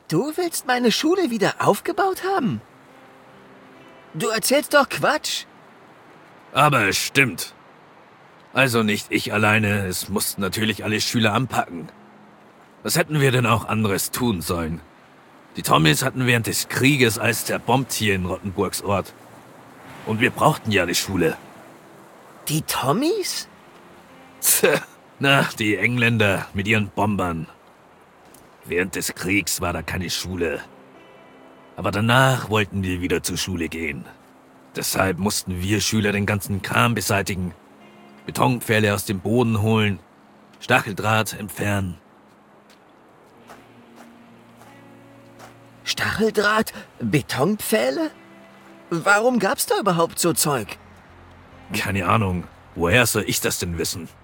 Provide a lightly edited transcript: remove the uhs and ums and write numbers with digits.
Du willst meine Schule wieder aufgebaut haben? Du erzählst doch Quatsch. Aber es stimmt. Also nicht ich alleine, es mussten natürlich alle Schüler anpacken. Was hätten wir denn auch anderes tun sollen? Die Tommys hatten während des Krieges alles zerbombt hier in Rottenburgs Ort. Und wir brauchten ja die Schule. Die Tommys? Tja, na, die Engländer mit ihren Bombern. Während des Kriegs war da keine Schule. Aber danach wollten wir wieder zur Schule gehen. Deshalb mussten wir Schüler den ganzen Kram beseitigen. Betonpfähle aus dem Boden holen, Stacheldraht entfernen. Stacheldraht? Betonpfähle? Warum gab's da überhaupt so Zeug? Keine Ahnung, woher soll ich das denn wissen?